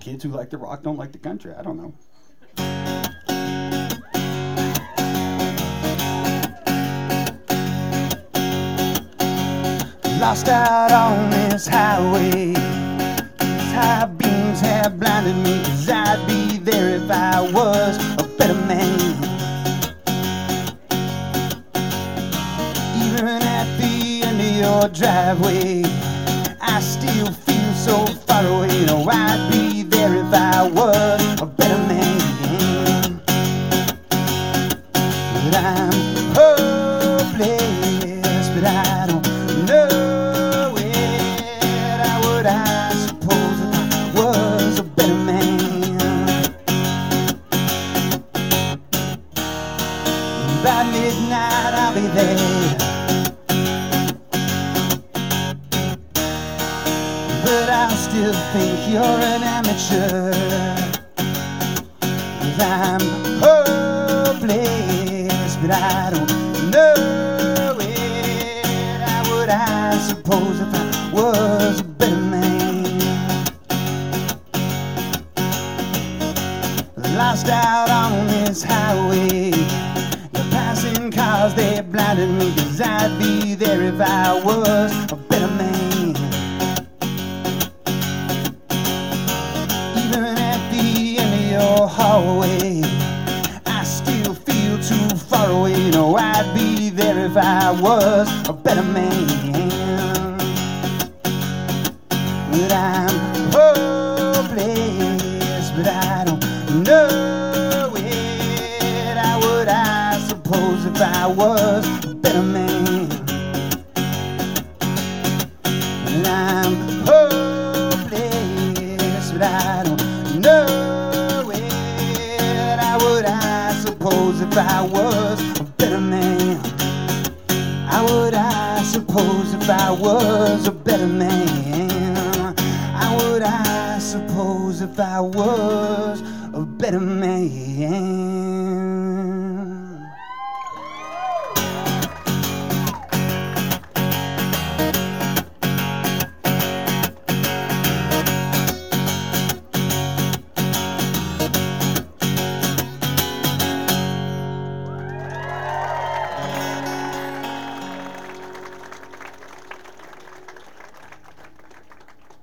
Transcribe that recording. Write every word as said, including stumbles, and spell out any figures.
kids who like the rock don't like the country. I don't know. Lost out on this highway. These high beams have blinded me, 'cause I'd be there if I was a better man. Even at the end of your driveway, I still feel so far away. You know, I'd be there if I was a better man. But I'm hopeless, but I don't know it. How would I suppose if I was a better man? By midnight I'll be there, but I still think you're an amateur. 'Cause I'm hopeless, but I don't know it. How would I suppose if I was a better man? Lost out on this highway, the passing cars, they blinded me, 'cause I'd be there if I was a better man. Even at the end of your hallway, I still feel too far away. You know, I'd be there if I was a better man. But I'm hopeless, but I don't know it. How would I suppose if I was a better man? And I'm hopeless, but I don't know it. How would I suppose if I was a better man? How would I suppose if I was a better man? How would I suppose if I was a better man?